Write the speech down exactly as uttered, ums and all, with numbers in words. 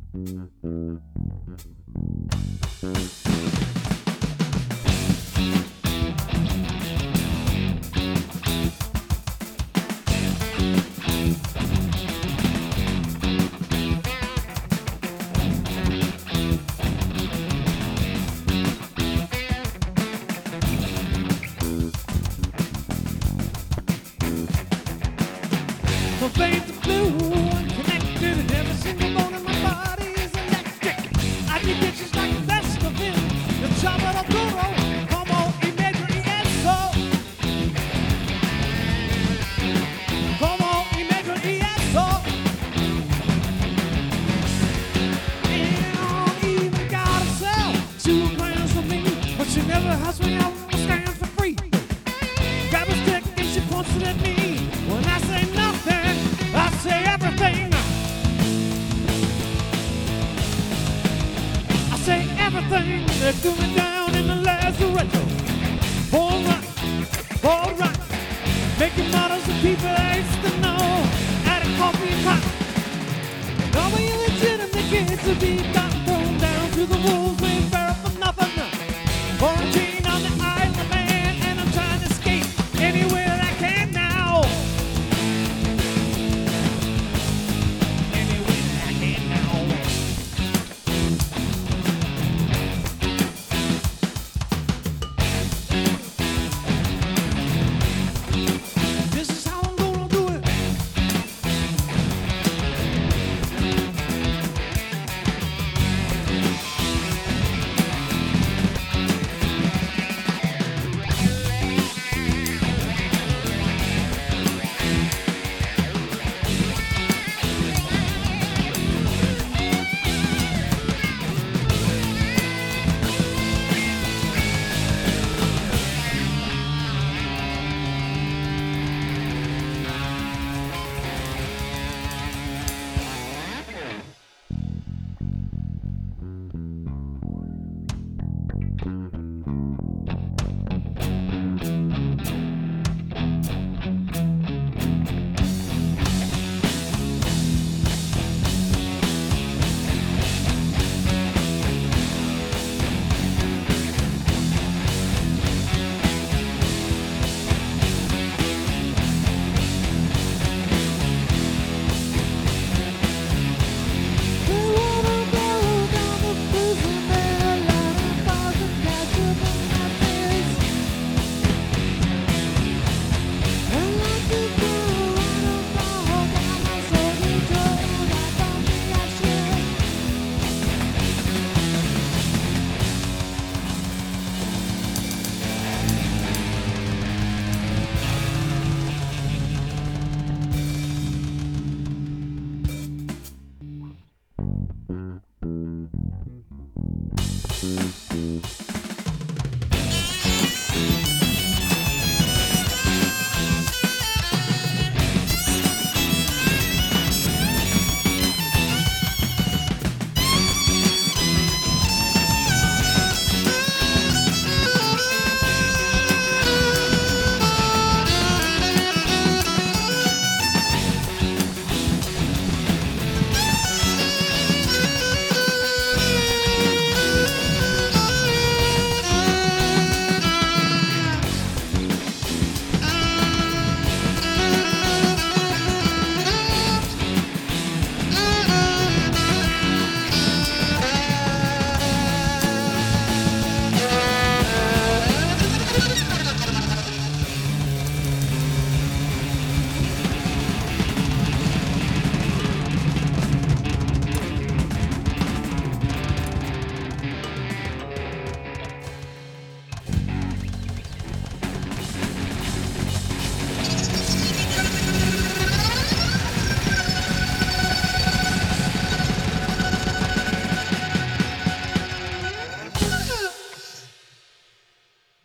My veins are blue and connected, and every single bone in my body is electric. I get bitches like the best of him. The chopper of duro, como y negro y eso. Como y negro y eso. And even got a sell two grams for me, but she never has me out on the stand for free. Grab a stick and she points it at me. When I say nothing, I say everything. I say everything. They're going down in the lazaretto. All right, all right. Making models of people I used to know. Adding coffee and cotton. All my illegitimate kids will be